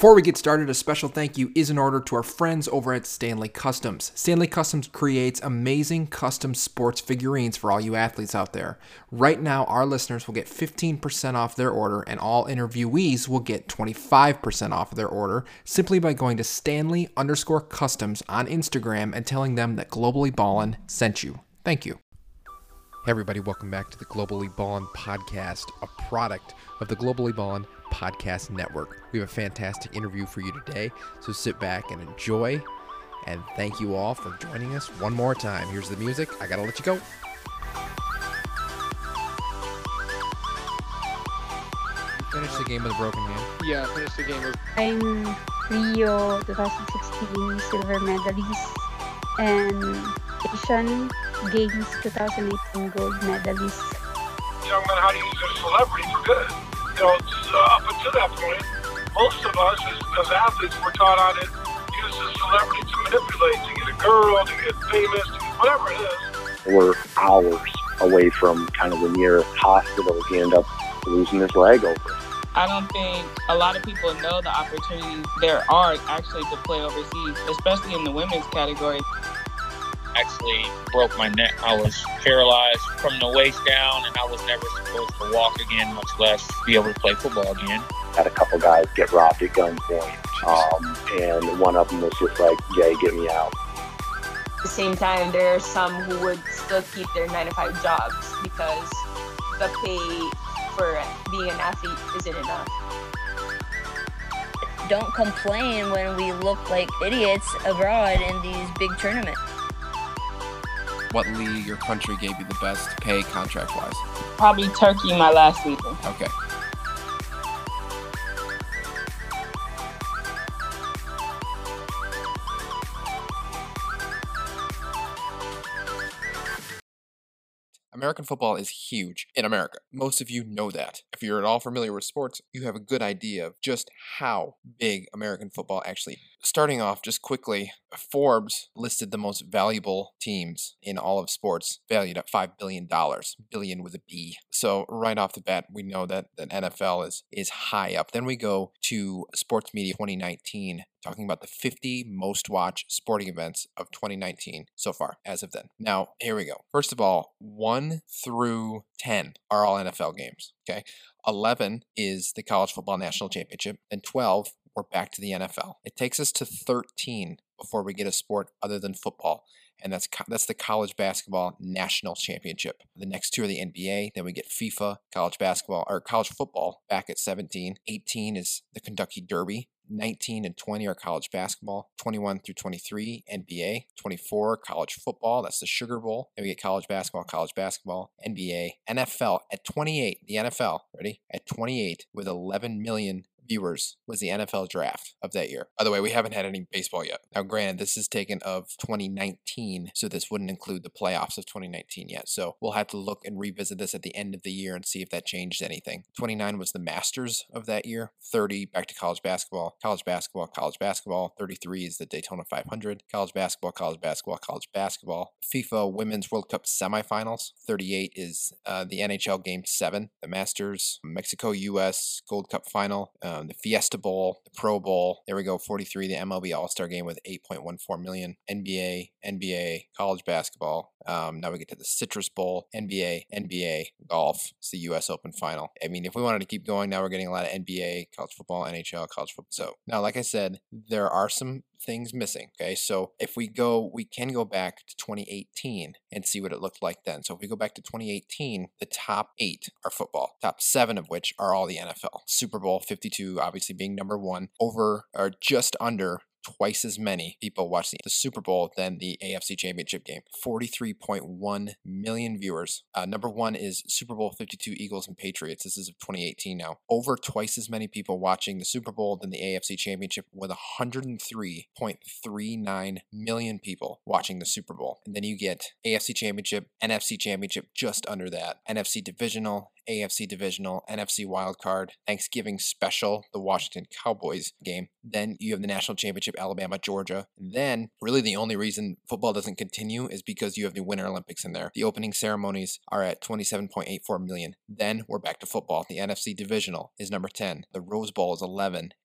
Before we get started, a special thank you is in order to our friends over at Stanley Customs. Stanley Customs creates amazing custom sports figurines for all you athletes out there. Right now, our listeners will get 15% off their order, and all interviewees will get 25% off of their order simply by going to Stanley_Customs on Instagram and telling them that Globally Ballin sent you. Thank you. Hey everybody, welcome back to the Globally Ballin podcast, a product of the Globally Ballin Podcast Network. We have a fantastic interview for you today, so sit back and enjoy, and thank you all for joining us one more time. Here's the music. I gotta let you go. Finish the game with a broken hand. Yeah, finish the game with... I'm Rio 2016 silver medalist and Asian Games 2018 gold medalist. Young man, how to use a celebrity for good. You know, up until that point, most of us as athletes were taught how to use a celebrity to manipulate, to get a girl, to get famous, to get whatever it is. We're hours away from kind of the nearest hospital. He ended up losing his leg over it. I don't think a lot of people know the opportunities there are actually to play overseas, especially in the women's category. Actually broke my neck. I was paralyzed from the waist down, and I was never supposed to walk again, much less be able to play football again. Had a couple guys get robbed at gunpoint, and one of them was just like, "Jay, get me out." At the same time, there are some who would still keep their 9-to-5 jobs because the pay for being an athlete isn't enough. Don't complain when we look like idiots abroad in these big tournaments. What league or country gave you the best pay contract-wise? Probably Turkey my last season. Okay. American football is huge in America. Most of you know that. If you're at all familiar with sports, you have a good idea of just how big American football actually is. Starting off just quickly, Forbes listed the most valuable teams in all of sports, valued at $5 billion, billion with a B. So right off the bat, we know that NFL is high up. Then we go to Sports Media 2019, talking about the 50 most watched sporting events of 2019 so far, as of then. Now, here we go. First of all, 1 through 10 are all NFL games, okay? 11 is the College Football National Championship, and 12, we're back to the NFL. It takes us to 13 before we get a sport other than football, and that's the College Basketball National Championship. The next two are the NBA, then we get FIFA, college basketball, or college football back at 17. 18 is the Kentucky Derby. 19 and 20 are college basketball, 21 through 23 NBA, 24 college football, that's the Sugar Bowl, then we get college basketball, NBA, NFL at 28, the NFL, ready? At 28 with 11 million viewers was the NFL draft of that year. By the way, we haven't had any baseball yet. Now, granted, this is taken of 2019, so this wouldn't include the playoffs of 2019 yet. So we'll have to look and revisit this at the end of the year and see if that changed anything. 29 was the Masters of that year. 30, back to college basketball. 33 is the Daytona 500. College basketball. FIFA Women's World Cup semifinals. 38 is the NHL Game 7. The Masters, Mexico-US Gold Cup final. The Fiesta Bowl, the Pro Bowl. There we go, 43, the MLB All-Star Game with 8.14 million. NBA, college basketball. Now we get to the Citrus Bowl, NBA, golf. It's the U.S. Open final. I mean, if we wanted to keep going, now we're getting a lot of NBA, college football, NHL, college football. So now, like I said, there are some things missing. Okay, so if we can go back to 2018 and see what it looked like then. So if we go back to 2018, the top 8 are football, top 7 of which are all the NFL. Super Bowl 52 obviously being number 1, over or just under twice as many people watch the Super Bowl than the AFC Championship game. 43.1 million viewers. Number 1 is Super Bowl 52 Eagles and Patriots. This is of 2018 now. Over twice as many people watching the Super Bowl than the AFC Championship, with 103.39 million people watching the Super Bowl. And then you get AFC Championship, NFC Championship just under that. NFC Divisional, AFC Divisional, NFC Wildcard, Thanksgiving Special, the Washington Cowboys game. Then you have the National Championship, Alabama, Georgia. Then really the only reason football doesn't continue is because you have the Winter Olympics in there. The opening ceremonies are at 27.84 million. Then we're back to football. The NFC Divisional is number 10. The Rose Bowl is 11.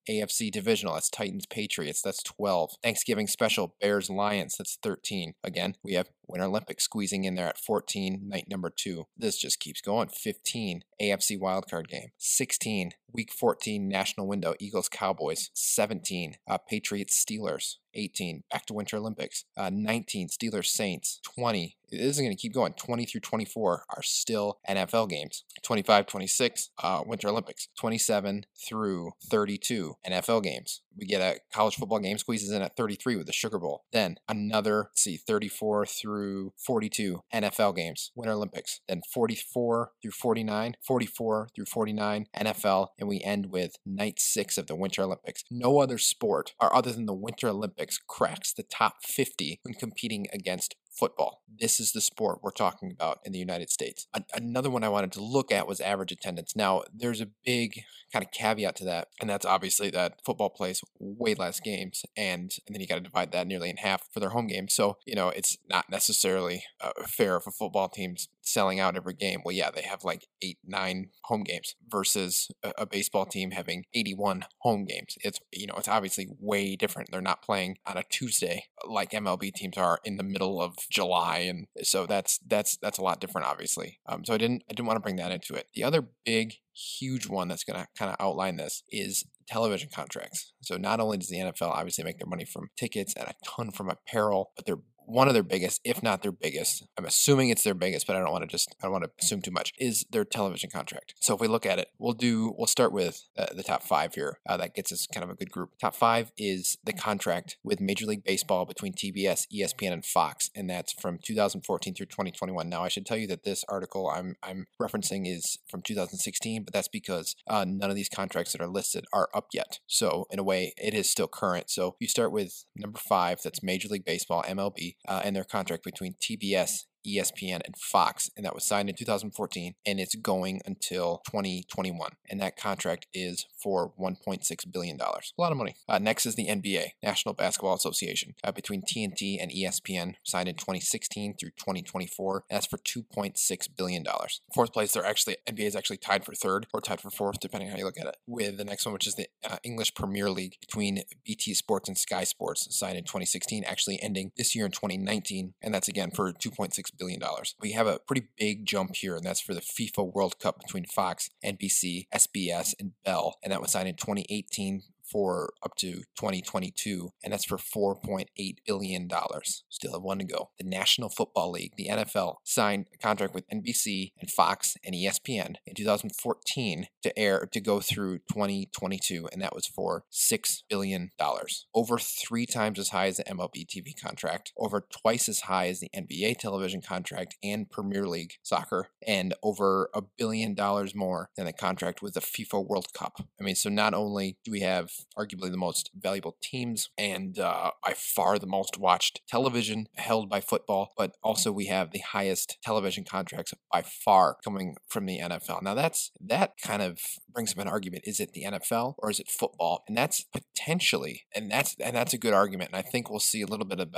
AFC Divisional, that's Titans Patriots, that's 12. Thanksgiving Special, Bears Lions, that's 13. Again, we have Winter Olympics squeezing in there at 14, night number 2. This just keeps going. 15, AFC Wildcard Game. 16, Week 14, National Window, Eagles Cowboys. 17, Patriots Steelers. 18, back to Winter Olympics. 19, Steelers Saints. 20, this is going to keep going. 20 through 24 are still NFL games. 25, 26, Winter Olympics. 27 through 32, NFL games. We get a college football game squeezes in at 33 with the Sugar Bowl. Then another, 34 through 42 NFL games, Winter Olympics. Then 44 through 49, 44 through 49 NFL, and we end with night 6 of the Winter Olympics. No other sport, or other than the Winter Olympics, cracks the top 50 when competing against football. This is the sport we're talking about in the United States. Another one I wanted to look at was average attendance. Now, there's a big kind of caveat to that, and that's obviously that football plays way less games, and then you got to divide that nearly in half for their home games. So, it's not necessarily fair if a football team's selling out every game. Well, yeah, they have like 8, 9 home games versus a baseball team having 81 home games. It's obviously way different. They're not playing on a Tuesday like MLB teams are in the middle of July, and so that's a lot different, obviously. So I didn't want to bring that into it. The other big, huge one that's going to kind of outline this is television contracts. So not only does the NFL obviously make their money from tickets and a ton from apparel, but they're one of their biggest, if not their biggest, I'm assuming it's their biggest, but I don't want to assume too much, is their television contract. So if we look at it, we'll start with the top 5 here. That gets us kind of a good group. Top 5 is the contract with Major League Baseball between TBS, ESPN, and Fox, and that's from 2014 through 2021. Now, I should tell you that this article I'm referencing is from 2016, but that's because none of these contracts that are listed are up yet. So in a way, it is still current. So you start with number 5, that's Major League Baseball, MLB, and their contract between TBS, ESPN, and Fox, and that was signed in 2014, and it's going until 2021, and that contract is for $1.6 billion. A lot of money. Next is the NBA, National Basketball Association, between TNT and ESPN, signed in 2016 through 2024, and that's for $2.6 billion. Fourth place, NBA is actually tied for 3rd, or tied for 4th, depending on how you look at it, with the next one, which is the English Premier League between BT Sports and Sky Sports, signed in 2016, actually ending this year in 2019, and that's again for $2.6 billion. We have a pretty big jump here, and that's for the FIFA World Cup between Fox, NBC, SBS, and Bell, and that was signed in 2018 for up to 2022, and that's for $4.8 billion. Still have one to go. The National Football League, the NFL, signed a contract with NBC and Fox and ESPN in 2014 to go through 2022, and that was for $6 billion. Over 3 times as high as the MLB TV contract, over twice as high as the NBA television contract and Premier League soccer, and over $1 billion more than the contract with the FIFA World Cup. I mean, so not only do we have arguably the most valuable teams and by far the most watched television held by football, but also we have the highest television contracts by far coming from the NFL. Now that kind of brings up an argument. Is it the NFL or is it football? And that's potentially, and that's a good argument. And I think we'll see a little bit of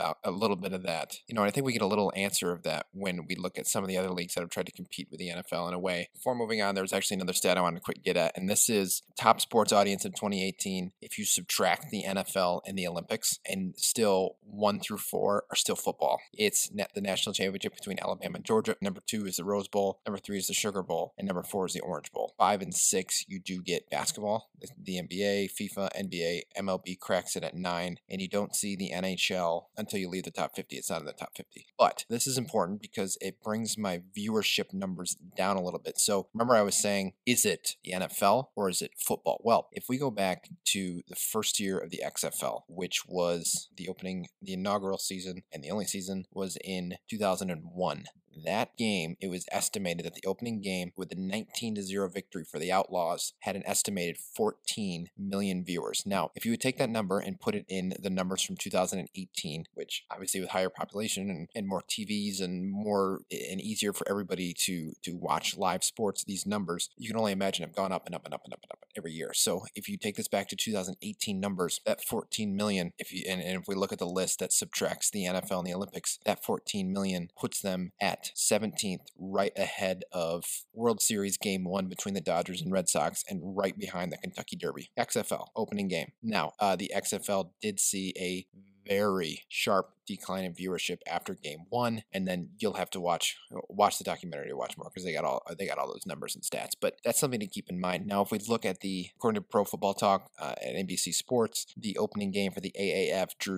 that. And I think we get a little answer of that when we look at some of the other leagues that have tried to compete with the NFL in a way. Before moving on, there's actually another stat I wanted to quick get at, and this is top sports audience in 2018. If you subtract the NFL and the Olympics, and still 1 through 4 are still football. It's the national championship between Alabama and Georgia. Number 2 is the Rose Bowl. Number 3 is the Sugar Bowl. And number 4 is the Orange Bowl. 5 and 6, you do get basketball. The NBA, FIFA, NBA, MLB cracks it at 9. And you don't see the NHL until you leave the top 50. It's not in the top 50. But this is important because it brings my viewership numbers down a little bit. So remember I was saying, is it the NFL or is it football? Well, if we go back to the first year of the XFL, which was the inaugural season, and the only season was in 2001. That game, it was estimated that the opening game with the 19-0 victory for the Outlaws had an estimated 14 million viewers. Now, if you would take that number and put it in the numbers from 2018, which obviously with higher population and more TVs and easier for everybody to watch live sports, these numbers, you can only imagine have gone up and up and up and up and up every year. So if you take this back to 2018 numbers, that 14 million, if we look at the list that subtracts the NFL and the Olympics, that 14 million puts them at at 17th, right ahead of World Series Game 1 between the Dodgers and Red Sox, and right behind the Kentucky Derby. XFL, opening game. Now, the XFL did see a very sharp decline in viewership after game 1, and then you'll have to watch the documentary to watch more, because they got all those numbers and stats. But that's something to keep in mind. Now, if we look at according to Pro Football Talk at NBC Sports, the opening game for the AAF drew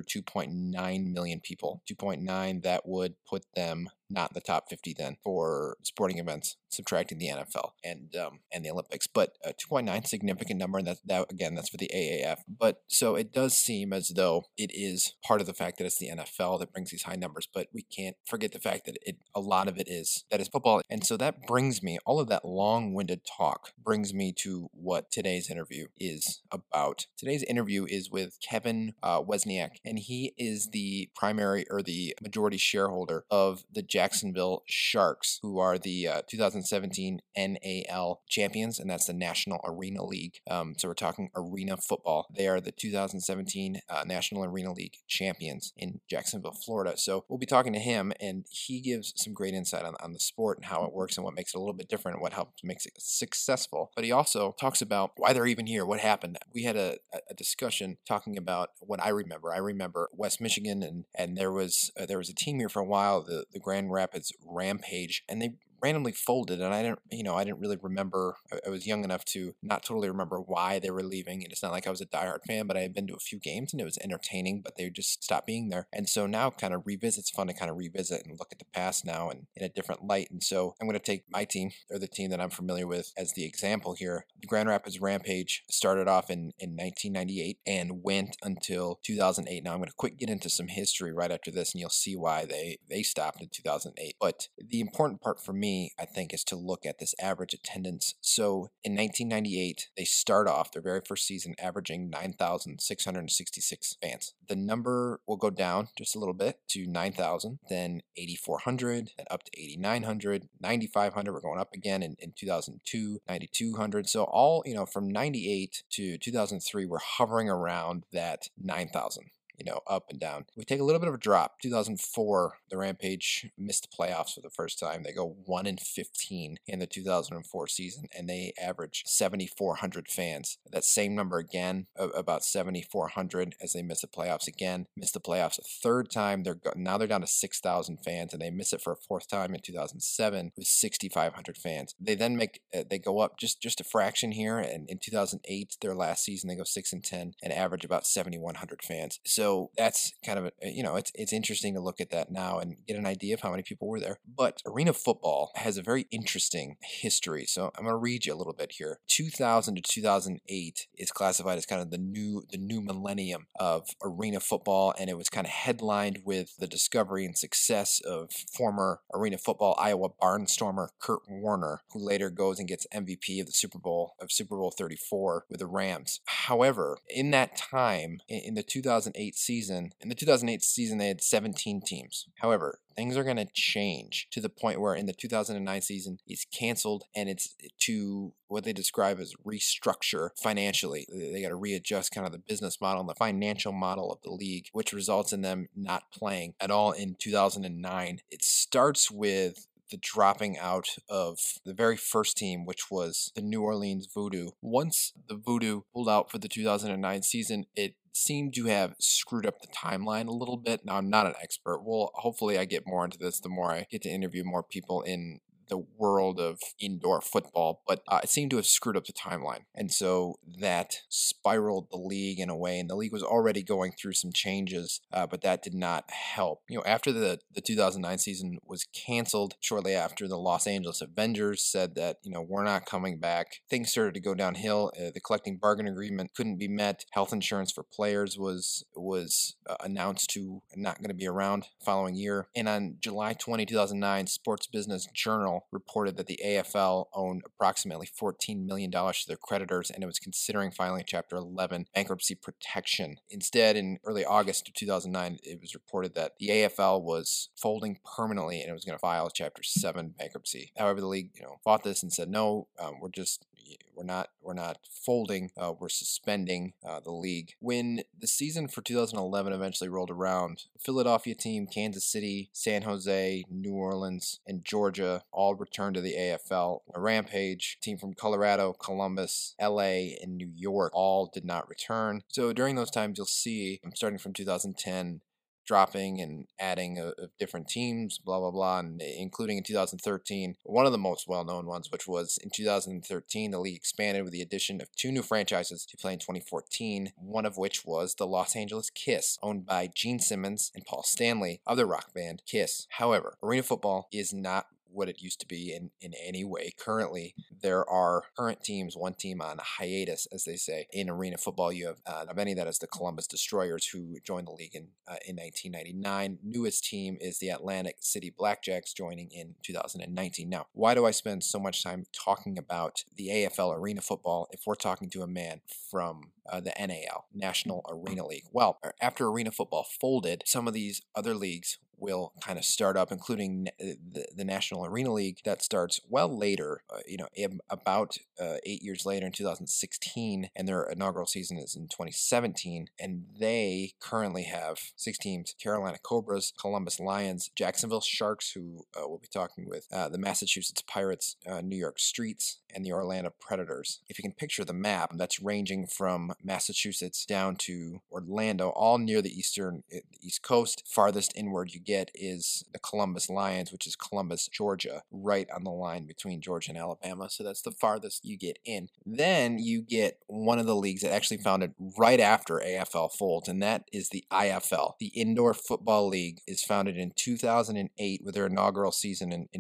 2.9 million people. 2.9, that would put them not in the top 50 then for sporting events, subtracting the NFL and the Olympics. But 2.9, significant number, and that's for the AAF. But so it does seem as though it is part of the fact that it's the NFL that brings these high numbers, but we can't forget the fact that a lot of it is football. And so that brings me, all of that long-winded talk brings me to what today's interview is about. Today's interview is with Kevin Wozniak, and he is the primary or the majority shareholder of the Jacksonville Sharks, who are the 2017 NAL champions, and that's the National Arena League. So we're talking arena football. They are the 2017 National Arena League champions in Jacksonville, Florida. So we'll be talking to him, and he gives some great insight on the sport and how it works and what makes it a little bit different and what helps makes it successful. But he also talks about why they're even here, what happened. We had a discussion talking about what I remember. I remember West Michigan, and there was a team here for a while, the Grand Rapids Rampage, and they randomly folded, and I didn't really remember. I was young enough to not totally remember why they were leaving, and it's not like I was a diehard fan, but I had been to a few games and it was entertaining, but they just stopped being there. And so now it's fun to kind of revisit and look at the past now and in a different light. And so I'm going to take my team, or the team that I'm familiar with, as the example here. The Grand Rapids Rampage started off in 1998 and went until 2008. Now I'm going to get into some history right after this, and you'll see why they stopped in 2008. But the important part for me, I think, is to look at this average attendance. So in 1998, they start off their very first season averaging 9,666 fans. The number will go down just a little bit to 9,000, then 8,400, then up to 8,900, 9,500. We're going up again in 2002, 9,200. So all, from 98 to 2003, we're hovering around that 9,000. Up and down. We take a little bit of a drop. 2004, the Rampage missed the playoffs for the first time. They go 1-15 in the 2004 season, and they average 7,400 fans. That same number again, about 7,400, as they miss the playoffs again. Miss the playoffs a third time. Now they're down to 6,000 fans, and they miss it for a fourth time in 2007 with 6,500 fans. They then they go up just a fraction here, and in 2008, their last season, they go 6-10 and average about 7,100 fans. So that's kind of it's interesting to look at that now and get an idea of how many people were there. But arena football has a very interesting history. So I'm going to read you a little bit here. 2000 to 2008 is classified as kind of the new millennium of arena football, and it was kind of headlined with the discovery and success of former arena football Iowa barnstormer Kurt Warner, who later goes and gets MVP of the Super Bowl 34 with the Rams. However, in that time, in the 2008 season, they had 17 teams. However, things are going to change to the point where in the 2009 season, it's canceled, and it's to what they describe as restructure financially. They got to readjust kind of the business model and the financial model of the league, which results in them not playing at all in 2009. It starts with the dropping out of the very first team, which was the New Orleans Voodoo. Once the Voodoo pulled out for the 2009 season, it seemed to have screwed up the timeline a little bit. Now, I'm not an expert. Well, hopefully I get more into this the more I get to interview more people in the world of indoor football, but it seemed to have screwed up the timeline. And so that spiraled the league in a way, and the league was already going through some changes, but that did not help. After the 2009 season was canceled, shortly after, the Los Angeles Avengers said that, we're not coming back. Things started to go downhill. The collective bargaining agreement couldn't be met. Health insurance for players was announced to not going to be around the following year. And on July 20, 2009, Sports Business Journal reported that the AFL owned approximately $14 million to their creditors, and it was considering filing Chapter 11 bankruptcy protection. Instead, in early August of 2009, it was reported that the AFL was folding permanently and it was going to file Chapter 7 bankruptcy. However, the league, fought this and said, no, we're just, We're not folding. We're suspending the league. When the season for 2011 eventually rolled around, the Philadelphia team, Kansas City, San Jose, New Orleans, and Georgia all returned to the AFL. A rampage. Team from Colorado, Columbus, LA, and New York all did not return. So during those times, you'll see, starting from 2010, dropping and adding of different teams, blah, blah, blah, and including in 2013, one of the most well-known ones, which was in 2013, the league expanded with the addition of 2 new franchises to play in 2014, one of which was the Los Angeles Kiss, owned by Gene Simmons and Paul Stanley of the rock band Kiss. However, arena football is not what it used to be in any way. Currently, there are current teams, one team on hiatus, as they say. In arena football, you have, of any that is the Columbus Destroyers, who joined the league in 1999. Newest team is the Atlantic City Blackjacks, joining in 2019. Now, why do I spend so much time talking about the AFL arena football if we're talking to a man from the NAL, National Arena League? Well, after arena football folded, some of these other leagues will kind of start up, including the National Arena League that starts well later, about 8 years later in 2016, and their inaugural season is in 2017, and they currently have 6 teams: Carolina Cobras, Columbus Lions, Jacksonville Sharks, who we'll be talking with, the Massachusetts Pirates, New York Streets, and the Orlando Predators. If you can picture the map, that's ranging from Massachusetts down to Orlando, all near the East Coast. Farthest inward you get is the Columbus Lions, which is Columbus, Georgia, right on the line between Georgia and Alabama. So that's the farthest you get in. Then you get one of the leagues that actually founded right after AFL folds, and that is the IFL. The Indoor Football League is founded in 2008 with their inaugural season in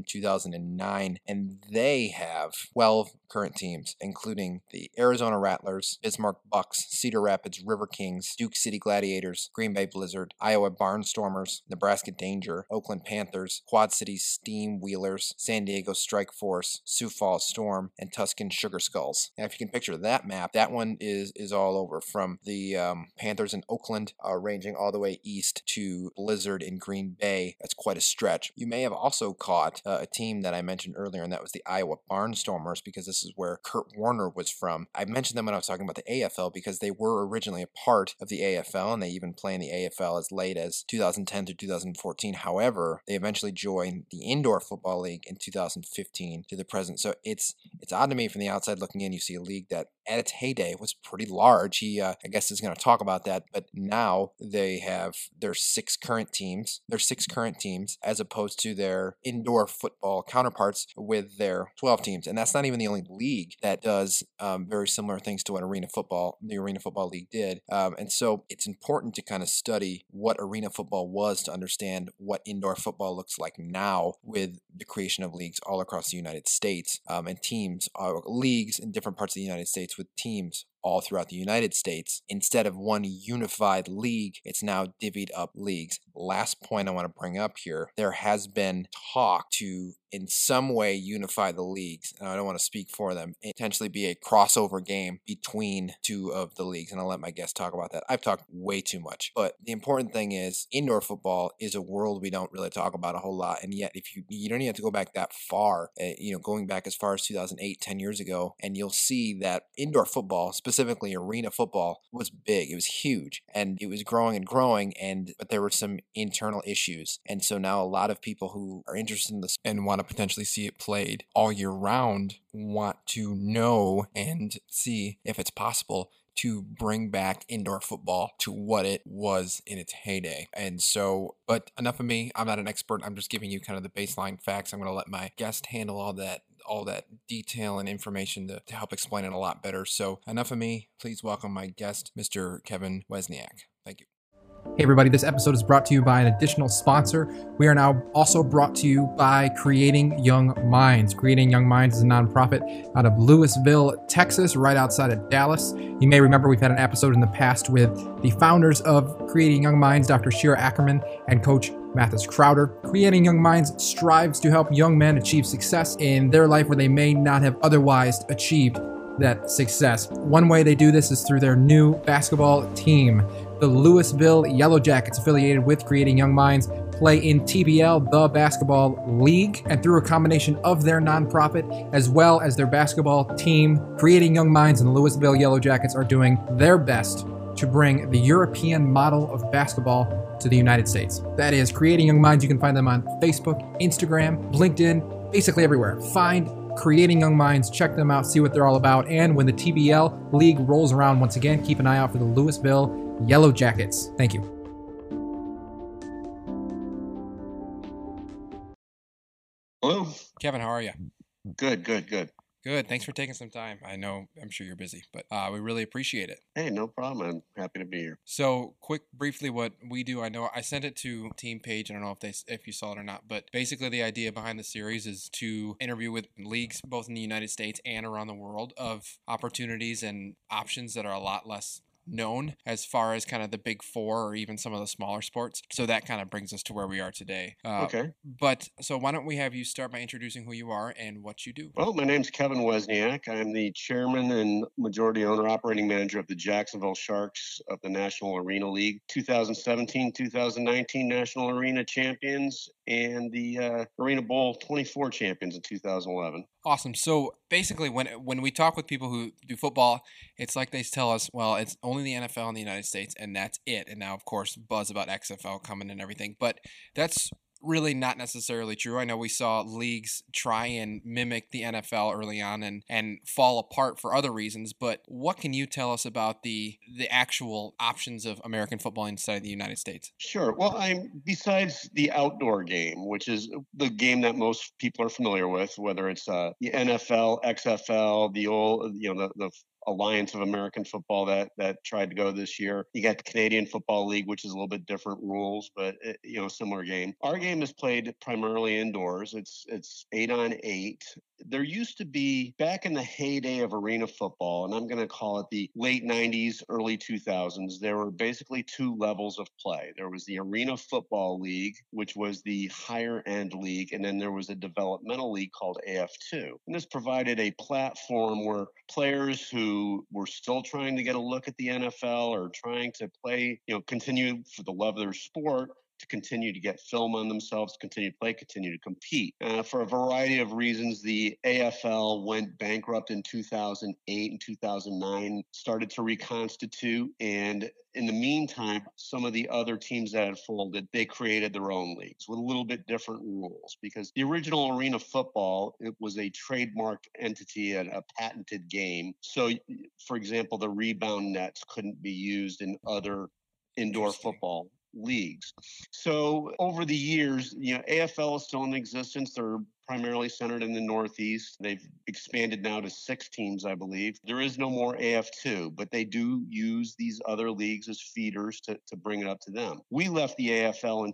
2009, and they have 12 current teams, including the Arizona Rattlers, Bismarck Bucks, Cedar Rapids River Kings, Duke City Gladiators, Green Bay Blizzard, Iowa Barnstormers, Nebraska Danger, Oakland Panthers, Quad Cities Steam Wheelers, San Diego Strike Force, Sioux Falls Storm, and Tuscan Sugar Skulls. Now, if you can picture that map, that one is all over, from the Panthers in Oakland, ranging all the way east to Blizzard in Green Bay. That's quite a stretch. You may have also caught a team that I mentioned earlier, and that was the Iowa Barnstormers, because this is where Kurt Warner was from. I mentioned them when I was talking about the AFL because they were originally a part of the AFL, and they even play in the AFL as late as 2010 to 2014. However, they eventually joined the Indoor Football League in 2015 to the present. So it's odd to me from the outside looking in. You see a league that at its heyday was pretty large. He, I guess, is going to talk about that, but now they have their 6 current teams. Their 6 current teams, as opposed to their indoor football counterparts with their 12 teams. And that's not even the only league that does very similar things to what the Arena Football League did. And so it's important to kind of study what arena football was to understand what indoor football looks like now, with the creation of leagues all across the United States, and teams, leagues in different parts of the United States with teams all throughout the United States. Instead of one unified league, it's now divvied up leagues. Last point I want to bring up here, there has been talk to in some way unify the leagues, and I don't want to speak for them, potentially be a crossover game between 2 of the leagues, and I'll let my guests talk about that. I've talked way too much, but the important thing is indoor football is a world we don't really talk about a whole lot, and yet if you don't even have to go back that far, going back as far as 2008, 10 years ago, and you'll see that indoor football, specifically arena football, was big. It was huge, and it was growing and growing, but there were some internal issues, and so now a lot of people who are interested in this and want to potentially see it played all year round want to know and see if it's possible to bring back indoor football to what it was in its heyday. And so, but enough of me. I'm not an expert. I'm just giving you kind of the baseline facts. I'm going to let my guest handle all that detail and information to help explain it a lot better. So enough of me. Please welcome my guest, Mr. Kevin Wesniak. Thank you. Hey everybody, this episode is brought to you by an additional sponsor. We are now also brought to you by Creating Young Minds. Creating Young Minds is a nonprofit out of Louisville, Texas, right outside of Dallas. You may remember we've had an episode in the past with the founders of Creating Young Minds, Dr. Shira Ackerman and Coach Mathis Crowder. Creating Young Minds strives to help young men achieve success in their life where they may not have otherwise achieved that success. One way they do this is through their new basketball team. The Louisville Yellow Jackets, affiliated with Creating Young Minds, play in TBL, the Basketball League, and through a combination of their nonprofit as well as their basketball team, Creating Young Minds and the Louisville Yellow Jackets are doing their best to bring the European model of basketball to the United States. That is Creating Young Minds. You can find them on Facebook, Instagram, LinkedIn, basically everywhere. Find Creating Young Minds, check them out, see what they're all about. And when the TBL League rolls around once again, keep an eye out for the Louisville Yellow Jackets. Thank you. Hello. Kevin, how are you? Good. Good. Thanks for taking some time. I'm sure you're busy, but we really appreciate it. Hey, no problem. I'm happy to be here. So, briefly, what we do. I know I sent it to team page. I don't know if you saw it or not, but basically the idea behind the series is to interview with leagues both in the United States and around the world of opportunities and options that are a lot less known as far as kind of the big four or even some of the smaller sports. So that kind of brings us to where we are today. Okay. But so why don't we have you start by introducing who you are and what you do? Well, my name's Kevin Wozniak. I'm the chairman and majority owner operating manager of the Jacksonville Sharks of the National Arena League, 2017-2019 National Arena champions, and the Arena Bowl 24 champions in 2011. Awesome. So basically, when we talk with people who do football, it's like they tell us, well, it's only the NFL in the United States, and that's it. And now, of course, buzz about XFL coming and everything. But that's really not necessarily true. I know we saw leagues try and mimic the NFL early on and fall apart for other reasons, but what can you tell us about the actual options of American football inside the United States? Sure. Well, besides the outdoor game, which is the game that most people are familiar with, whether it's the NFL, XFL, the old, the Alliance of American Football that tried to go this year. You got the Canadian Football League, which is a little bit different rules, but similar game. Our game is played primarily indoors. It's 8-on-8. There used to be, back in the heyday of arena football, and I'm going to call it the late 90s, early 2000s, there were basically two levels of play. There was the Arena Football League, which was the higher end league, and then there was a developmental league called AF2. And this provided a platform where players who were still trying to get a look at the NFL or trying to play, continue for the love of their sport, to continue to get film on themselves, continue to play, continue to compete. For a variety of reasons, the AFL went bankrupt in 2008 and 2009, started to reconstitute, and in the meantime, some of the other teams that had folded, they created their own leagues with a little bit different rules, because the original Arena Football, it was a trademarked entity and a patented game. So, for example, the rebound nets couldn't be used in other indoor football leagues. So over the years, AFL is still in existence. They're primarily centered in the Northeast. They've expanded now to 6 teams, I believe. There is no more AF2, but they do use these other leagues as feeders to bring it up to them. We left the AFL in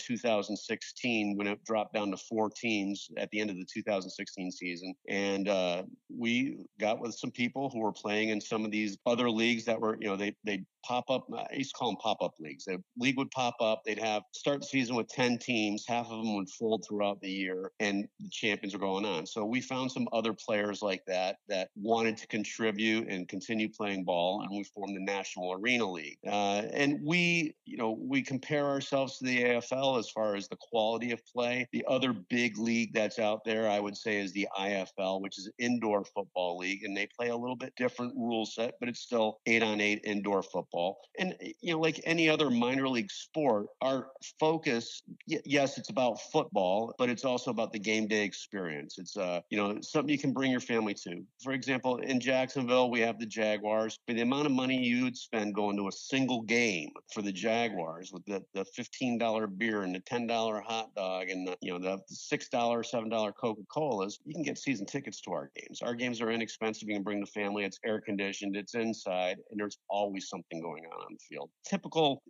2016 when it dropped down to 4 teams at the end of the 2016 season. And we got with some people who were playing in some of these other leagues that were, they pop up. I used to call them pop-up leagues. The league would pop up. They'd start the season with 10 teams. Half of them would fold throughout the year, and the champions are going on. So we found some other players like that wanted to contribute and continue playing ball, and we formed the National Arena League. And we compare ourselves to the AFL as far as the quality of play. The other big league that's out there, I would say, is the IFL, which is an indoor football league, and they play a little bit different rule set, but it's still 8-on-8 indoor football. And, like any other minor league sport, our focus, yes, it's about football, but it's also about the game day experience. It's, something you can bring your family to. For example, in Jacksonville, we have the Jaguars. But the amount of money you would spend going to a single game for the Jaguars with the $15 beer and the $10 hot dog and the $6, $7 Coca-Colas, you can get season tickets to our games. Our games are inexpensive. You can bring the family. It's air conditioned. It's inside, and there's always something going on the field. Typical,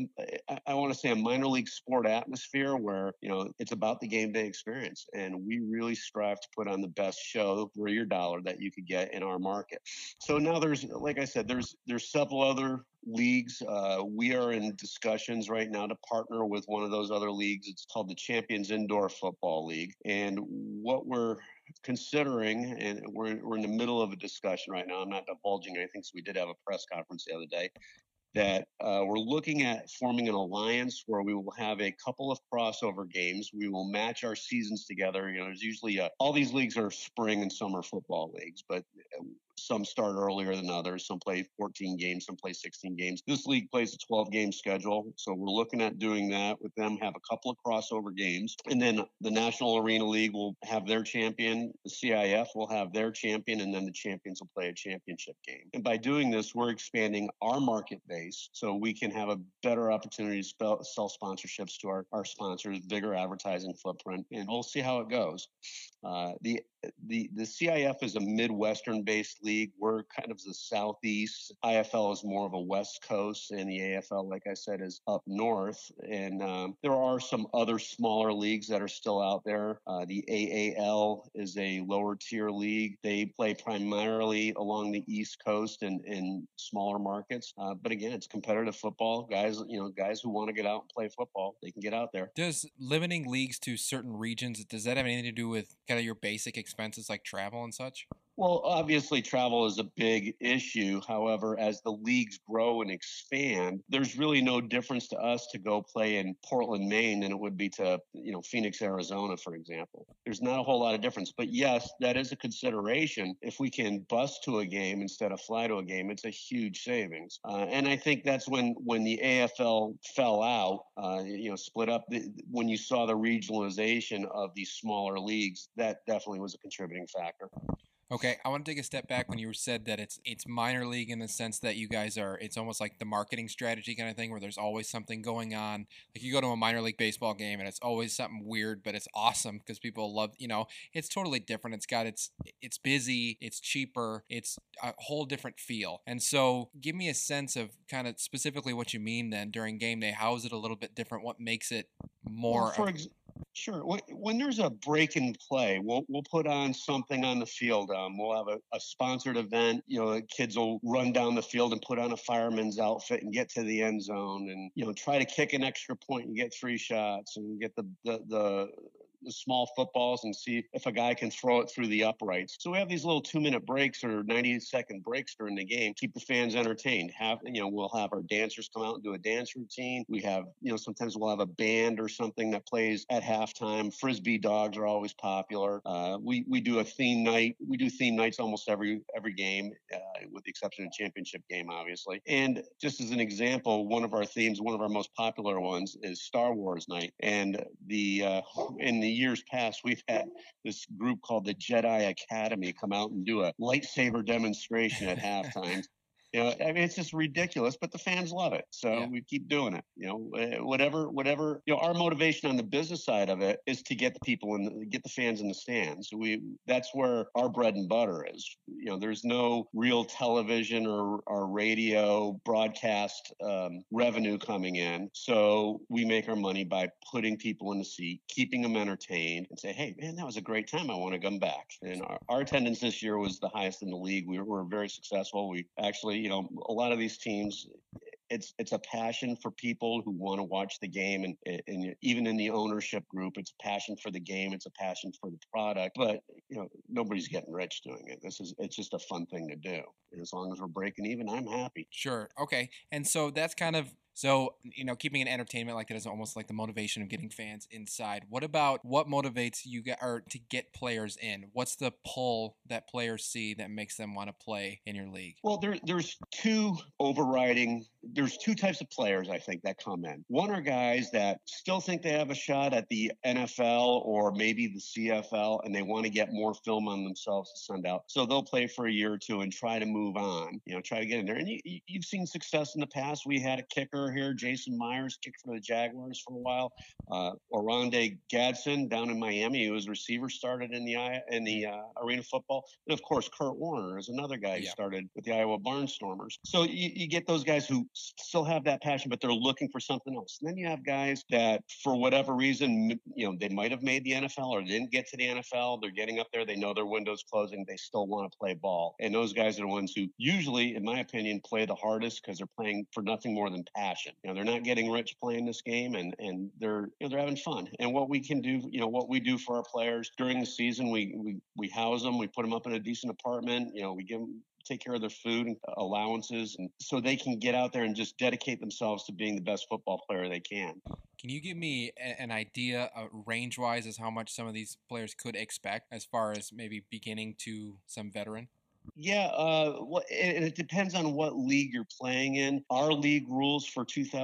I want to say a minor league sport atmosphere where, it's about the game day experience. And we really strive to put on the best show for your dollar that you could get in our market. So now there's, like I said, there's several other leagues. We are in discussions right now to partner with one of those other leagues. It's called the Champions Indoor Football League. And what we're considering, and we're in the middle of a discussion right now. I'm not divulging anything, so we did have a press conference the other day. that we're looking at forming an alliance where we will have a couple of crossover games. We will match our seasons together. There's usually all these leagues are spring and summer football leagues, but some start earlier than others. Some play 14 games, some play 16 games. This league plays a 12-game schedule, so we're looking at doing that with them, have a couple of crossover games. And then the National Arena League will have their champion, the CIF will have their champion, and then the champions will play a championship game. And by doing this, we're expanding our market base so we can have a better opportunity to sell sponsorships to our sponsors, bigger advertising footprint, and we'll see how it goes. The CIF is a Midwestern-based league. We're kind of the Southeast. IFL is more of a West Coast, and the AFL, like I said, is up north. And there are some other smaller leagues that are still out there. The AAL is a lower-tier league. They play primarily along the East Coast and in smaller markets. But again, it's competitive football. Guys who want to get out and play football, they can get out there. Does limiting leagues to certain regions, does that have anything to do with kind of your basic expenses like travel and such? Well, obviously, travel is a big issue. However, as the leagues grow and expand, there's really no difference to us to go play in Portland, Maine, than it would be to, Phoenix, Arizona, for example. There's not a whole lot of difference. But yes, that is a consideration. If we can bus to a game instead of fly to a game, it's a huge savings. And I think that's when the AFL fell out, split up. When you saw the regionalization of these smaller leagues, that definitely was a contributing factor. Okay, I want to take a step back when you said that it's minor league in the sense that you guys it's almost like the marketing strategy kind of thing where there's always something going on. Like you go to a minor league baseball game and it's always something weird, but it's awesome because people love, it's totally different. It's busy, it's cheaper, it's a whole different feel. And so give me a sense of kind of specifically what you mean then during game day. How is it a little bit different? What makes it more? Sure. When there's a break in play, we'll put on something on the field. We'll have a sponsored event. The kids will run down the field and put on a fireman's outfit and get to the end zone and try to kick an extra point and get 3 shots and get the small footballs and see if a guy can throw it through the uprights. So we have these little 2-minute breaks or 90-second breaks during the game, keep the fans entertained. We'll have our dancers come out and do a dance routine. We have, sometimes we'll have a band or something that plays at halftime. Frisbee dogs are always popular. We do a theme night. We do theme nights almost every game, with the exception of the championship game, obviously. And just as an example, one of our themes, one of our most popular ones is Star Wars night. And in the years past, we've had this group called the Jedi Academy come out and do a lightsaber demonstration at halftime. It's just ridiculous, but the fans love it. So we keep doing it. Whatever. Our motivation on the business side of it is to get the people get the fans in the stands. That's where our bread and butter is. There's no real television or radio broadcast revenue coming in. So we make our money by putting people in the seat, keeping them entertained, and say, hey, man, that was a great time. I want to come back. And our attendance this year was the highest in the league. We were very successful. We actually, a lot of these teams, it's a passion for people who want to watch the game, and even in the ownership group, it's a passion for the game, it's a passion for the product. But nobody's getting rich doing it. It's just a fun thing to do. And as long as we're breaking even, I'm happy. Sure. Okay. And so that's kind of keeping an entertainment like that is almost like the motivation of getting fans inside. What motivates you to get players in? What's the pull that players see that makes them want to play in your league? Well, there's two types of players, I think, that come in. One are guys that still think they have a shot at the NFL or maybe the CFL, and they want to get more film on themselves to send out. So they'll play for a year or two and try to move on, try to get in there. And you've seen success in the past. We had a kicker here, Jason Myers, kicked for the Jaguars for a while. Oronde Gadsden down in Miami, who was receiver, started in the Arena Football. And of course, Kurt Warner is another guy who started with the Iowa Barnstormers. So you get those guys who still have that passion, but they're looking for something else. And then you have guys that, for whatever reason, they might have made the NFL or didn't get to the NFL. They're getting up there. They know their window's closing. They still want to play ball. And those guys are the ones who usually, in my opinion, play the hardest because they're playing for nothing more than passion. They're not getting rich playing this game, and they're having fun. And what we can do, what we do for our players during the season, we house them, we put them up in a decent apartment, we give them take care of their food and allowances, and so they can get out there and just dedicate themselves to being the best football player they can. Can you give me an idea, range-wise, as how much some of these players could expect, as far as maybe beginning to some veteran? Yeah, it depends on what league you're playing in. Our league rules for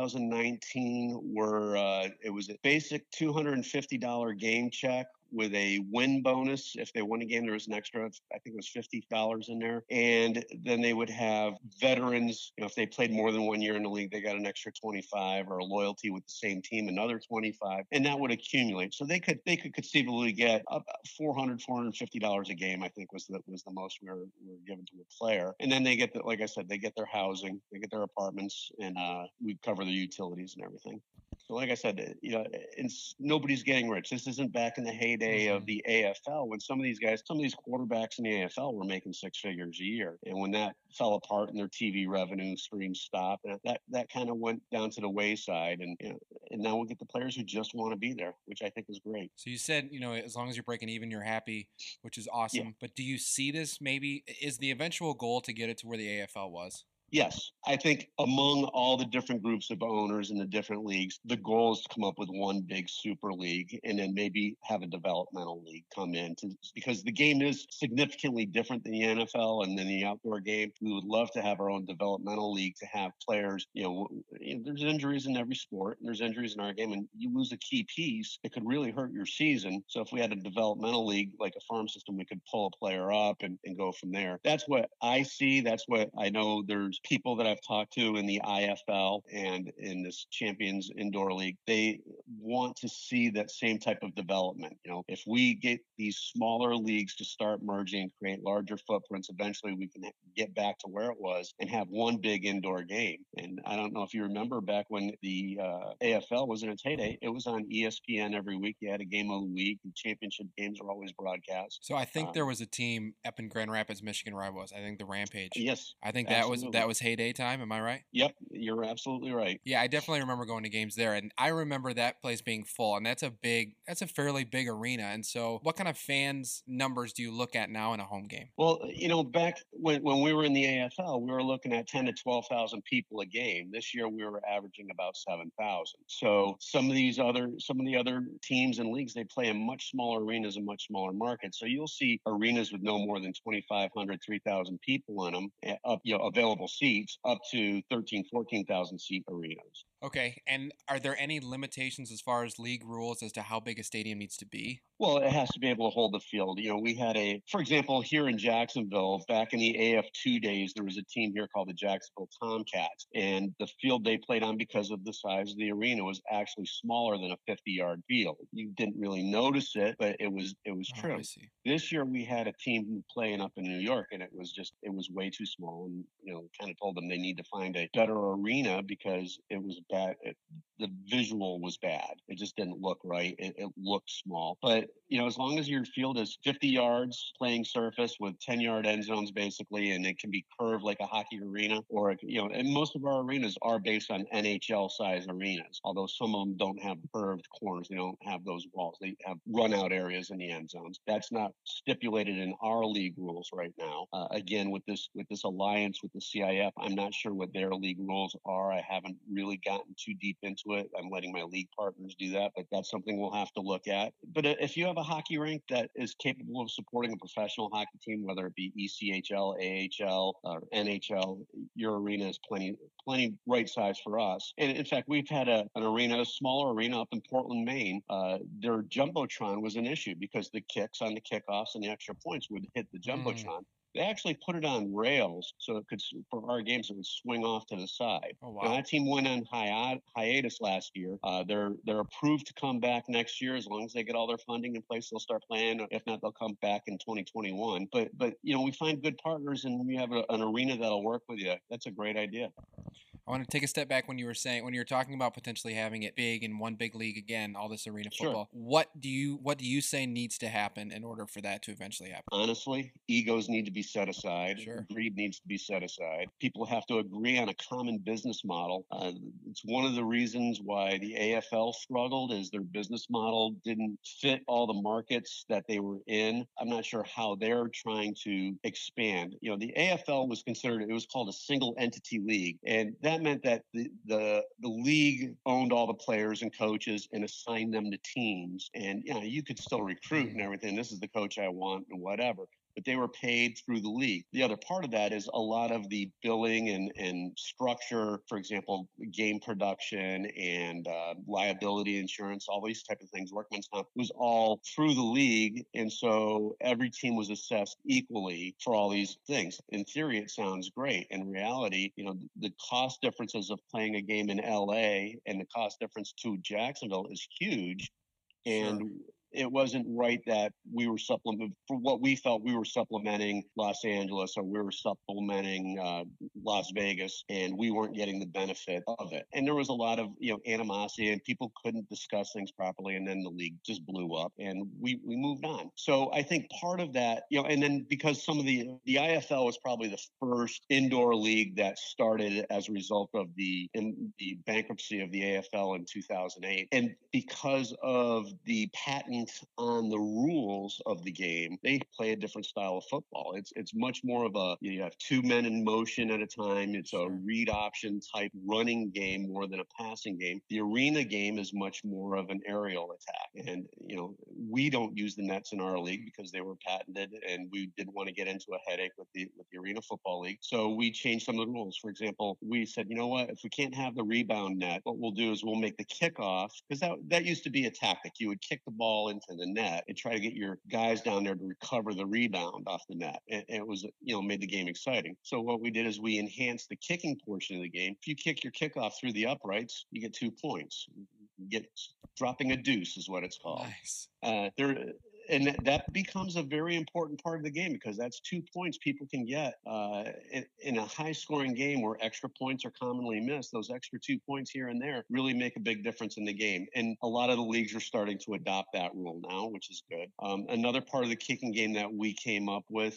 2019 were it was a basic $250 game check with a win bonus. If they won a game, there was an extra, I think it was $50 in there. And then they would have veterans, if they played more than 1 year in the league, they got an extra 25, or a loyalty with the same team, another 25, and that would accumulate. So they could conceivably get about $450 a game, I think was the most we were given to a player. And then they get like I said, they get their housing, they get their apartments, and we cover their utilities and everything. So like I said, nobody's getting rich. This isn't back in the heyday of the AFL, when some of these quarterbacks in the AFL were making six figures a year. And when that fell apart and their TV revenue streams stopped, that kind of went down to the wayside. And now we get the players who just want to be there, which I think is great. So you said, as long as you're breaking even, you're happy, which is awesome. Yeah. But do you see this is the eventual goal to get it to where the AFL was? Yes, I think among all the different groups of owners in the different leagues, the goal is to come up with one big super league, and then maybe have a developmental league come in, because the game is significantly different than the NFL and then the outdoor game. We would love to have our own developmental league to have players. There's injuries in every sport, and there's injuries in our game, and you lose a key piece, it could really hurt your season. So if we had a developmental league like a farm system, we could pull a player up and go from there. That's what I see. That's what I know. There's people that I've talked to in the IFL and in this Champions Indoor League. They want to see that same type of development. If we get these smaller leagues to start merging and create larger footprints, eventually we can get back to where it was and have one big indoor game. And I don't know if you remember back when the AFL was in its heyday, it was on ESPN every week. You had a game of the week, and championship games were always broadcast. So I think there was a team up in Grand Rapids, Michigan, where I was. I think the Rampage. Yes, I think that was heyday time. Am I right? Yep, you're absolutely right. Yeah, I definitely remember going to games there, and I remember that place being full, and that's a fairly big arena. And so what kind of fans numbers do you look at now in a home game? Well, back when we were in the AFL, we were looking at 10 to 12,000 people a game. This year we were averaging about 7,000. So some of the other teams and leagues, they play in much smaller arenas and much smaller markets. So you'll see arenas with no more than 2,500, 3,000 people in them, available seats, up to 13, 14,000 seat arenas. Okay. And are there any limitations as far as league rules as to how big a stadium needs to be? Well, it has to be able to hold the field. We had for example, here in Jacksonville, back in the AF2 days, there was a team here called the Jacksonville Tomcats. And the field they played on, because of the size of the arena, was actually smaller than a 50-yard field. You didn't really notice it, but it was true. I see. This year we had a team playing up in New York, and it was way too small. And, kind of told them they need to find a better arena because it was bad. The visual was bad. It just didn't look right. It looked small. But, as long as your field is 50 yards playing surface with 10-yard end zones, basically, and it can be curved like a hockey arena, or, and most of our arenas are based on NHL-sized arenas, although some of them don't have curved corners. They don't have those walls. They have run-out areas in the end zones. That's not stipulated in our league rules right now. Again, with this alliance with the CIF, I'm not sure what their league rules are. I haven't really gotten too deep into it. I'm letting my league partners do that, but that's something we'll have to look at. But if you have a hockey rink that is capable of supporting a professional hockey team, whether it be ECHL, AHL, or NHL, your arena is plenty right size for us. And in fact, we've had a smaller arena up in Portland, Maine. Their Jumbotron was an issue because the kicks on the kickoffs and the extra points would hit the Jumbotron. They actually put it on rails so it could, for our games, it would swing off to the side. Oh, wow. Now, that team went on hiatus last year. They're approved to come back next year. As long as they get all their funding in place, they'll start playing. If not, they'll come back in 2021. But we find good partners, and we have an arena that'll work with you. That's a great idea. I want to take a step back when you were talking about potentially having it big in one big league again, all this arena football. Sure. What do you say needs to happen in order for that to eventually happen? Honestly, egos need to be set aside. Sure. Greed needs to be set aside. People have to agree on a common business model. It's one of the reasons why the AFL struggled, is their business model didn't fit all the markets that they were in. I'm not sure how they're trying to expand. The AFL was called a single entity league, and that meant that the league owned all the players and coaches and assigned them to teams. And you could still recruit and everything. This is the coach I want and whatever. But they were paid through the league. The other part of that is a lot of the billing and structure, for example, game production and liability insurance, all these type of things, workman's comp, was all through the league. And so every team was assessed equally for all these things. In theory, it sounds great. In reality, the cost differences of playing a game in LA and the cost difference to Jacksonville is huge. And Sure. it wasn't right that we were for what we felt we were supplementing Los Angeles, or we were supplementing Las Vegas, and we weren't getting the benefit of it. And there was a lot of animosity, and people couldn't discuss things properly, and then the league just blew up, and we moved on. So I think part of that, and then because some of the IFL was probably the first indoor league that started as a result of the bankruptcy of the AFL in 2008, and because of the patent on the rules of the game, they play a different style of football. It's much more of you have two men in motion at a time. It's a read option type running game more than a passing game. The arena game is much more of an aerial attack. And, we don't use the nets in our league because they were patented, and we didn't want to get into a headache with the Arena Football League. So we changed some of the rules. For example, we said, you know what, if we can't have the rebound net, what we'll do is we'll make the kickoff, because that used to be a tactic. You would kick the ball into the net and try to get your guys down there to recover the rebound off the net. And it was, made the game exciting. So what we did is we enhanced the kicking portion of the game. If you kick your kickoff through the uprights, you get 2 points. You get dropping a deuce is what it's called. Nice. And that becomes a very important part of the game, because that's 2 points people can get in a high-scoring game where extra points are commonly missed. Those extra 2 points here and there really make a big difference in the game. And a lot of the leagues are starting to adopt that rule now, which is good. Another part of the kicking game that we came up with,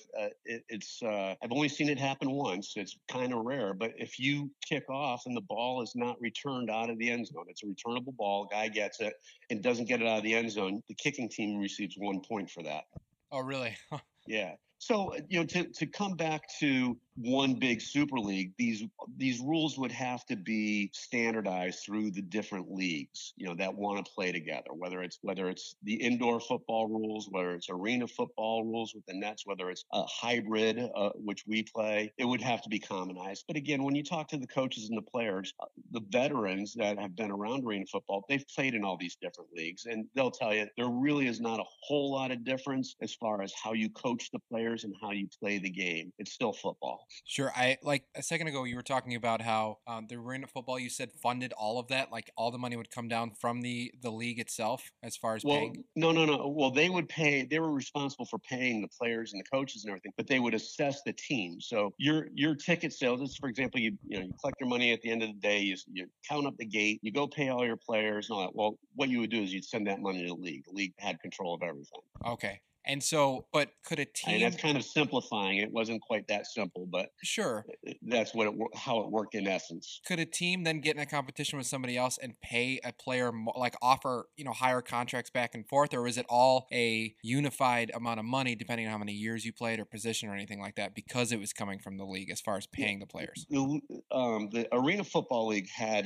I've only seen it happen once. It's kind of rare, but if you kick off and the ball is not returned out of the end zone, it's a returnable ball, guy gets it and doesn't get it out of the end zone, the kicking team receives 1 point for that. Oh, really? Yeah. So, to come back to one big super league, these rules would have to be standardized through the different leagues, that want to play together, whether it's the indoor football rules, whether it's arena football rules with the nets, whether it's a hybrid, which we play, it would have to be commonized. But again, when you talk to the coaches and the players, the veterans that have been around arena football, they've played in all these different leagues, and they'll tell you there really is not a whole lot of difference as far as how you coach the players and how you play the game. It's still football. Sure. I like a second ago you were talking about how the arena football, you said, funded all of that, like all the money would come down from the league itself as far as paying. No. Well, they would pay. They were responsible for paying the players and the coaches and everything, but they would assess the team. So your ticket sales is, for example, you collect your money at the end of the day. You count up the gate. You go pay all your players and all that. Well, what you would do is you'd send that money to the league. The league had control of everything. Okay. And so, but could a team? And that's kind of simplifying. It wasn't quite that simple, but sure, that's how it worked in essence. Could a team then get in a competition with somebody else and pay a player like offer higher contracts back and forth, or is it all a unified amount of money depending on how many years you played or position or anything like that, because it was coming from the league as far as paying the players? The Arena Football League has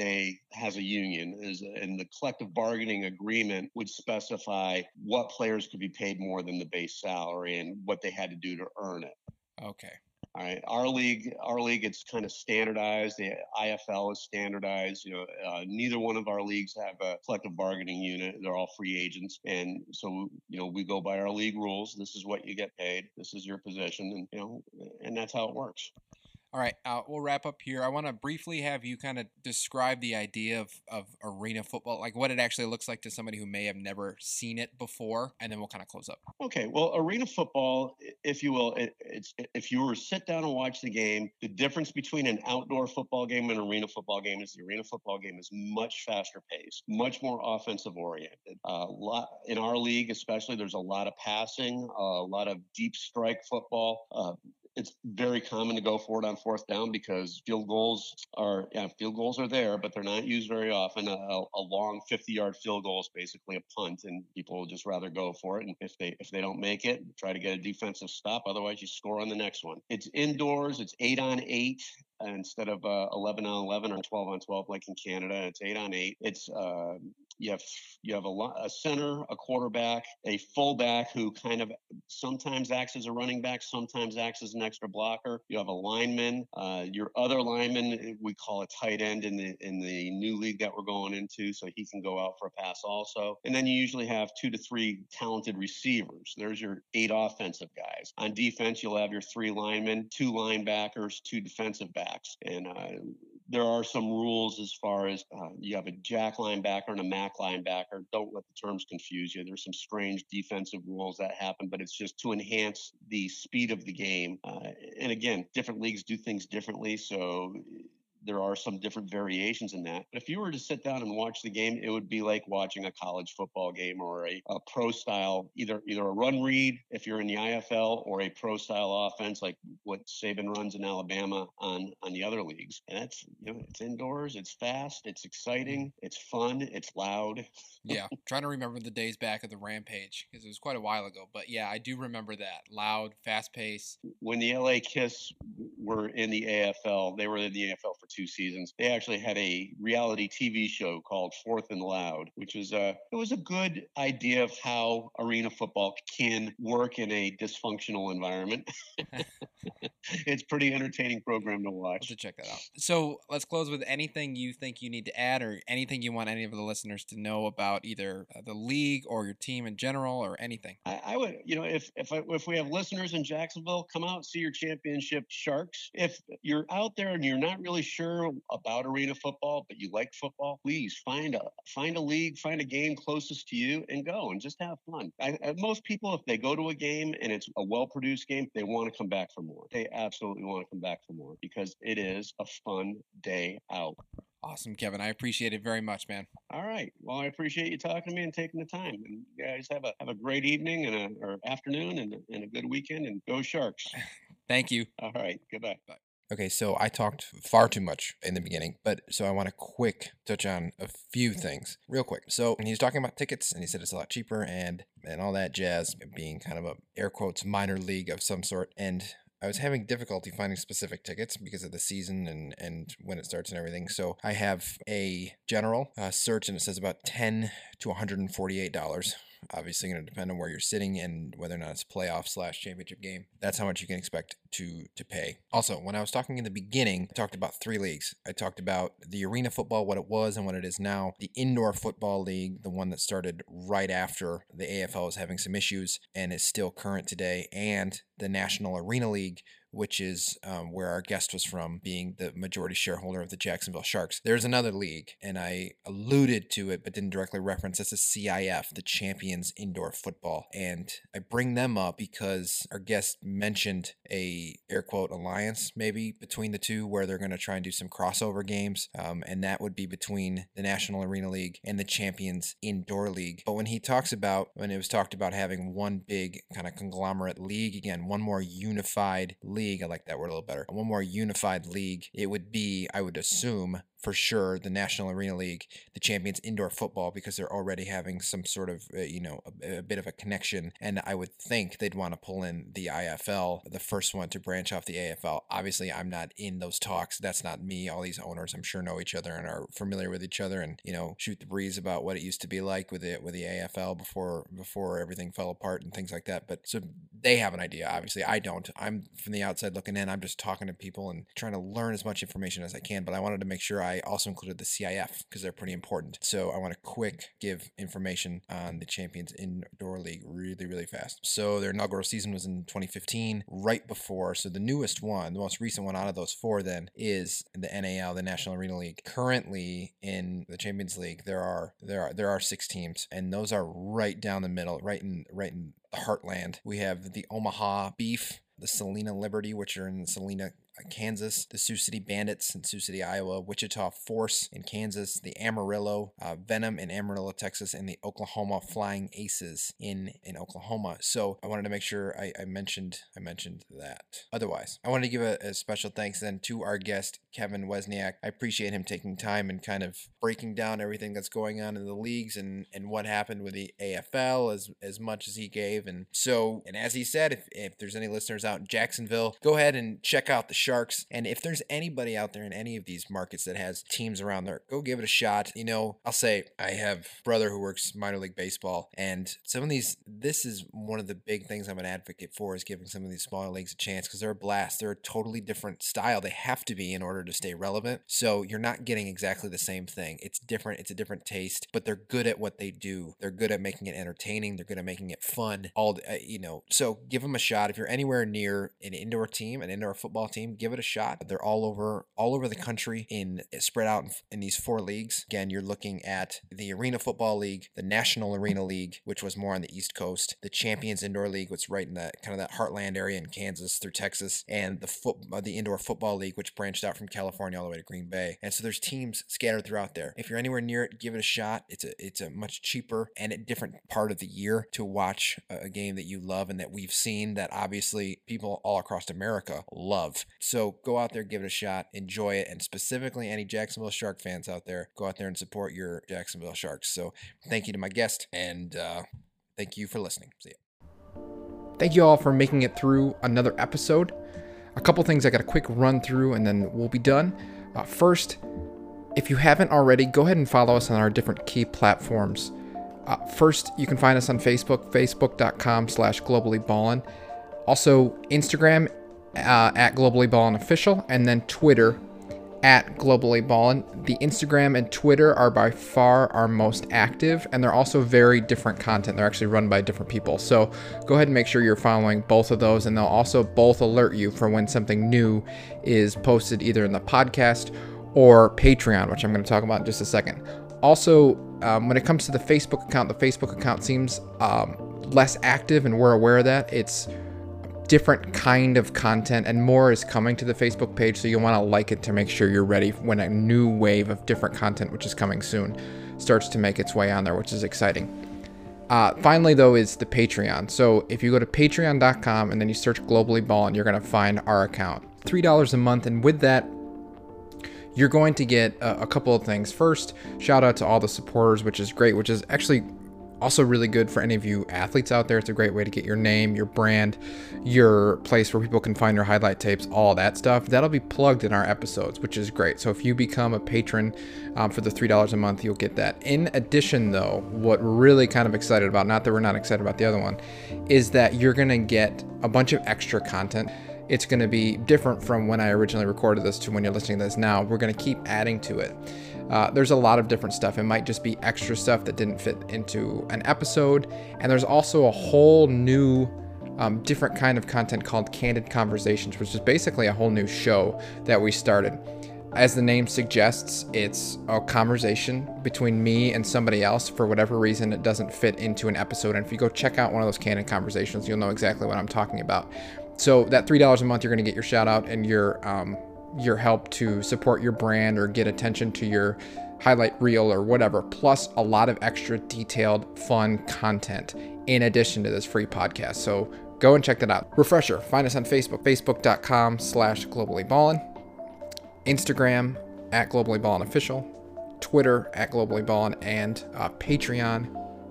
a union, and the collective bargaining agreement would specify what players could be paid more than the base salary and what they had to do to earn it. Okay. All right. Our league, it's kind of standardized. The IFL is standardized. Neither one of our leagues have a collective bargaining unit. They're all free agents, and so we go by our league rules. This is what you get paid. This is your position, and and that's how it works. All right, we'll wrap up here. I want to briefly have you kind of describe the idea of arena football, like what it actually looks like to somebody who may have never seen it before, and then we'll kind of close up. Okay, well, arena football, if you will, if you were to sit down and watch the game, the difference between an outdoor football game and an arena football game is the arena football game is much faster paced, much more offensive oriented. In our league, especially, there's a lot of passing, a lot of deep strike football. It's very common to go for it on fourth down because field goals are there, but they're not used very often. A long 50-yard field goal is basically a punt, and people will just rather go for it. And if they don't make it, try to get a defensive stop. Otherwise, you score on the next one. It's indoors. It's 8-on-8 instead of 11-on-11 or 12-on-12 like in Canada. It's 8-on-8. It's you have a center, a quarterback, a fullback who kind of sometimes acts as a running back, sometimes acts as an extra blocker. You have a lineman. Your other lineman, we call a tight end in the new league that we're going into, so he can go out for a pass also. And then you usually have 2 to 3 talented receivers. There's your 8 offensive guys. On defense, you'll have your 3 linemen, 2 linebackers, 2 defensive backs. And there are some rules as far as you have a jack linebacker and a mac linebacker. Don't let the terms confuse you. There's some strange defensive rules that happen, but it's just to enhance the speed of the game. And again, different leagues do things differently, so there are some different variations in that. But if you were to sit down and watch the game, it would be like watching a college football game or a pro style, either a run read if you're in the IFL or a pro style offense like what Saban runs in Alabama on the other leagues. And that's, it's indoors, it's fast, it's exciting, it's fun, it's loud. Yeah, trying to remember the days back of the Rampage because it was quite a while ago. But yeah, I do remember that. Loud, fast pace. When the LA Kiss were in the AFL, they were in the AFL for 2 seasons. They actually had a reality TV show called Fourth and Loud, which was it was a good idea of how arena football can work in a dysfunctional environment. It's pretty entertaining program to watch. To check that out. So let's close with anything you think you need to add or anything you want any of the listeners to know about either the league or your team in general or anything. I would, if we have listeners in Jacksonville, come out and see your championship Sharks. If you're out there and you're not really sure about arena football, but you like football, please find a league, find a game closest to you and go and just have fun. Most people, if they go to a game and it's a well-produced game, they want to come back for more. They absolutely want to come back for more because it is a fun day out. Awesome, Kevin. I appreciate it very much, man. All right. Well, I appreciate you talking to me and taking the time. And you guys have a great evening or afternoon and a good weekend. And go Sharks. Thank you. All right. Goodbye. Bye. Okay, so I talked far too much in the beginning, but so I want to quick touch on a few things real quick. So he was talking about tickets and he said it's a lot cheaper and all that jazz, being kind of a air quotes minor league of some sort. And I was having difficulty finding specific tickets because of the season and when it starts and everything. So I have a general search and it says about $10 to $148. Obviously going to depend on where you're sitting and whether or not it's playoff/championship game. That's how much you can expect to pay. Also, when I was talking in the beginning, I talked about 3 leagues. I talked about the arena football, what it was and what it is now, the indoor football league, the one that started right after the AFL was having some issues and is still current today, and the National Arena League, which is where our guest was from, being the majority shareholder of the Jacksonville Sharks. There's another league, and I alluded to it but didn't directly reference. This is CIF, the Champions Indoor Football. And I bring them up because our guest mentioned a air quote alliance maybe between the two where they're going to try and do some crossover games, and that would be between the National Arena League and the Champions Indoor League. But when it was talked about having one big kind of conglomerate league, again, one more unified league, I like that word a little better. One more unified league. It would be, I would assume, for sure, the National Arena League, the Champions Indoor Football, because they're already having some sort of, a bit of a connection. And I would think they'd want to pull in the IFL, the first one to branch off the AFL. Obviously, I'm not in those talks. That's not me. All these owners, I'm sure, know each other and are familiar with each other and, shoot the breeze about what it used to be like with the AFL before everything fell apart and things like that. But so they have an idea. Obviously, I don't. I'm from the outside looking in. I'm just talking to people and trying to learn as much information as I can. But I wanted to make sure I also included the CIF because they're pretty important. So I want to give information on the Champions Indoor League really, really fast. So their inaugural season was in 2015, right before. So the newest one, the most recent one out of those four then is the NAL, the National Arena League. Currently in the Champions League, there are 6 teams, and those are right down the middle, right in the heartland. We have the Omaha Beef, the Salina Liberty, which are in Salina, Kansas, the Sioux City Bandits in Sioux City, Iowa, Wichita Force in Kansas, the Amarillo Venom in Amarillo, Texas, and the Oklahoma Flying Aces in Oklahoma. So I wanted to make sure I mentioned that. Otherwise, I wanted to give a special thanks then to our guest, Kevin Wesniak. I appreciate him taking time and kind of breaking down everything that's going on in the leagues and what happened with the AFL as much as he gave. And as he said, if there's any listeners out in Jacksonville, go ahead and check out the Sharks. And if there's anybody out there in any of these markets that has teams around there, go give it a shot. I'll say I have a brother who works minor league baseball, and this is one of the big things I'm an advocate for, is giving some of these smaller leagues a chance, because they're a blast. They're a totally different style. They have to be in order to stay relevant. So you're not getting exactly the same thing. It's different. It's a different taste, but they're good at what they do. They're good at making it entertaining. They're good at making it fun. So give them a shot. If you're anywhere near an indoor team, an indoor football team, give it a shot. They're all over the country, spread out in these 4 leagues. Again, you're looking at the Arena Football League, the National Arena League, which was more on the East Coast, the Champions Indoor League, which is right in that kind of that heartland area in Kansas through Texas, and the Indoor Football League, which branched out from California all the way to Green Bay. And so there's teams scattered throughout there. If you're anywhere near it, give it a shot. It's a much cheaper and a different part of the year to watch a game that you love and that we've seen that obviously people all across America love. So go out there, give it a shot, enjoy it, and specifically any Jacksonville Shark fans out there, go out there and support your Jacksonville Sharks. So thank you to my guest, and thank you for listening. See ya. Thank you all for making it through another episode. A couple things I got a quick run through, and then we'll be done. First, if you haven't already, go ahead and follow us on our different key platforms. First, you can find us on Facebook, facebook.com/globallyballin. Also, Instagram at globallyballin official, and then Twitter at globallyballin. The Instagram and Twitter are by far our most active, and they're also very different content. They're actually run by different people. So go ahead and make sure you're following both of those, and they'll also both alert you for when something new is posted either in the podcast or Patreon, which I'm going to talk about in just a second. Also, when it comes to the Facebook account seems less active, and we're aware of that. It's different kind of content, and more is coming to the Facebook page, so you'll want to like it to make sure you're ready when a new wave of different content, which is coming soon, starts to make its way on there, which is exciting. Finally, though, is the Patreon. So if you go to patreon.com and then you search Globally Ballin, you're going to find our account. $3 a month, and with that, you're going to get a couple of things. First, shout out to all the supporters, which is great, which is actually also really good for any of you athletes out there. It's a great way to get your name, your brand, your place where people can find your highlight tapes, all that stuff. That'll be plugged in our episodes, which is great. So if you become a patron for the $3 a month, you'll get that. In addition, though, what we're really kind of excited about, not that we're not excited about the other one, is that you're going to get a bunch of extra content. It's going to be different from when I originally recorded this to when you're listening to this now. We're going to keep adding to it. There's a lot of different stuff. It might just be extra stuff that didn't fit into an episode. And there's also a whole new different kind of content called Candid Conversations, which is basically a whole new show that we started. As the name suggests, it's a conversation between me and somebody else. For whatever reason, it doesn't fit into an episode. And if you go check out one of those Candid Conversations, you'll know exactly what I'm talking about. So that $3 a month, you're going to get your shout out and your help to support your brand or get attention to your highlight reel or whatever, plus a lot of extra detailed, fun content in addition to this free podcast. So go and check that out. Refresher, find us on Facebook, facebook.com/globallyballin, Instagram at globallyballin official, Twitter at globallyballin, and Patreon,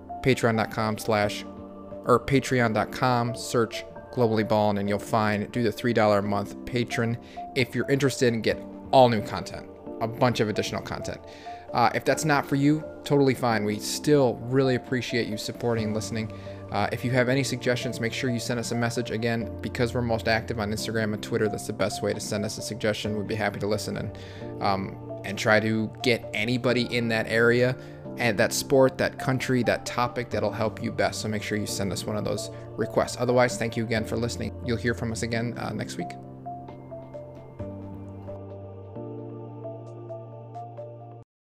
patreon.com, search Globally Ballin, and you'll do the $3 a month patron if you're interested and get all new content, a bunch of additional content. If that's not for you, totally fine. We still really appreciate you supporting and listening. If you have any suggestions, make sure you send us a message. Again, because we're most active on Instagram and Twitter, that's the best way to send us a suggestion. We'd be happy to listen and and try to get anybody in that area and that sport, that country, that topic that'll help you best. So make sure you send us one of those requests. Otherwise, thank you again for listening. You'll hear from us again next week.